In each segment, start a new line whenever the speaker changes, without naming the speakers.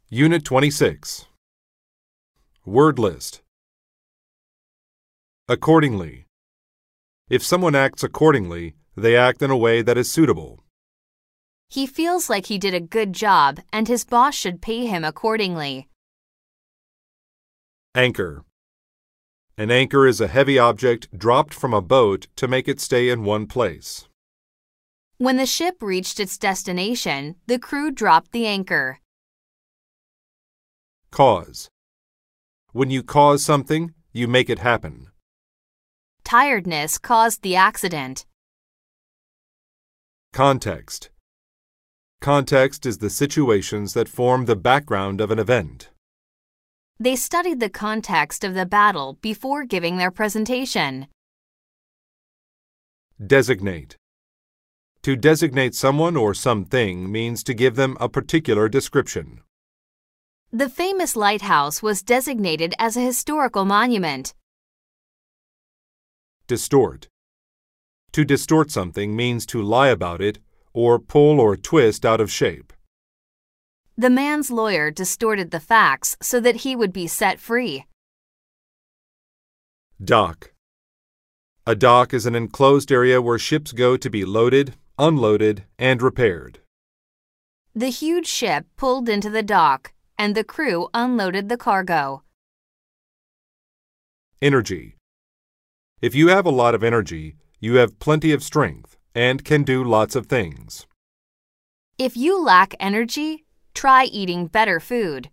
Unit 26. Word list. Accordingly. If someone acts accordingly, they act in a way that is suitable.
He feels like he did a good job and his boss should pay him accordingly.
Anchor. An anchor is a heavy object dropped from a boat to make it stay in one place.
When the ship reached its destination, the crew dropped the anchor.
Cause. When you cause something, you make it happen.
Tiredness caused the accident.
Context. Context is the situations that form the background of an event.
They studied the context of the battle before giving their presentation.
Designate. To designate someone or something means to give them a particular description.
The famous lighthouse was designated as a historical monument.
Distort. To distort something means to lie about it or pull or twist out of shape.
The man's lawyer distorted the facts so that he would be set free.
Dock. A dock is an enclosed area where ships go to be loaded, unloaded, and repaired.
The huge ship pulled into the dock, and the crew unloaded the cargo.
Energy. If you have a lot of energy, you have plenty of strength and can do lots of things.
If you lack energy, try eating better food.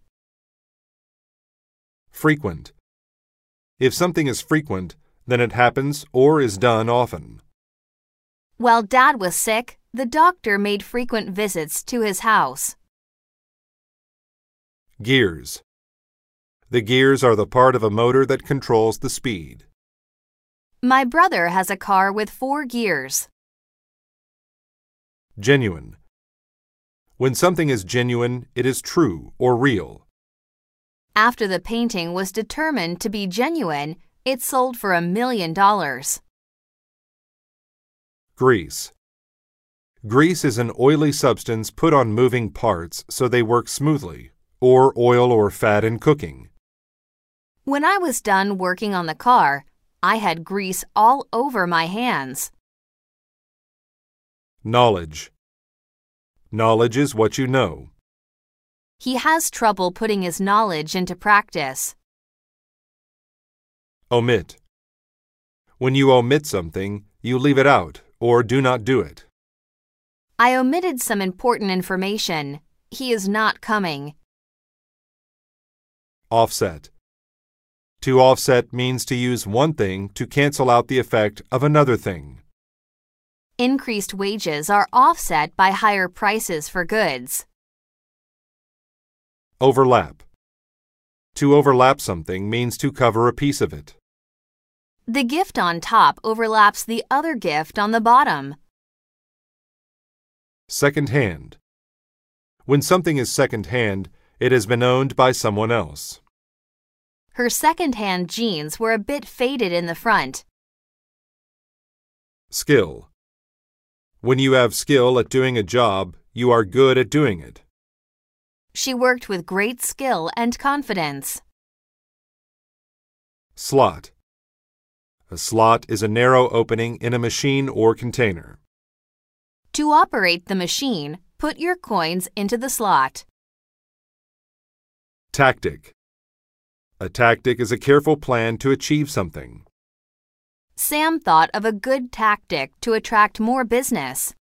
Frequent. If something is frequent, then it happens or is done often.
While Dad was sick, the doctor made frequent visits to his house.
Gears. The gears are the part of a motor that controls the speed.
My brother has a car with 4 gears.
Genuine. When something is genuine, it is true or real.
After the painting was determined to be genuine, it sold for $1 million.
Grease. Grease is an oily substance put on moving parts so they work smoothly, or oil or fat in cooking.
When I was done working on the car, I had grease all over my hands.
Knowledge. Knowledge is what you know.
He has trouble putting his knowledge into practice.
Omit. When you omit something, you leave it out or do not do it.
I omitted some important information. He is not coming.
Offset. To offset means to use one thing to cancel out the effect of another thing.
Increased wages are offset by higher prices for goods.
Overlap. To overlap something means to cover a piece of it.
The gift on top overlaps the other gift on the bottom.
Second-hand. When something is second-hand, it has been owned by someone else.
Her second-hand jeans were a bit faded in the front.
Skill. When you have skill at doing a job, you are good at doing it.
She worked with great skill and confidence.
Slot. A slot is a narrow opening in a machine or container.
To operate the machine, put your coins into the slot.
Tactic. A tactic is a careful plan to achieve something.
Sam thought of a good tactic to attract more business.